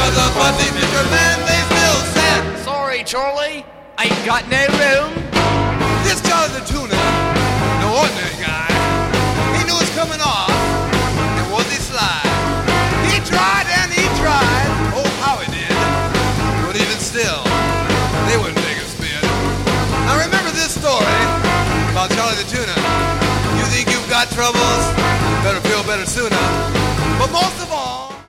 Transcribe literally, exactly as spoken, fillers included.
was a fussy fisherman, they still said, Sorry, Charlie, ain't got no room. this Charlie the Tuna, no ordinary guy. He knew it was coming off, and was he sly? He tried and he tried, oh how he did. But even still, they wouldn't take a spin. Now remember this story about Charlie the Tuna. You think you've got troubles? Better feel better sooner. But most of all,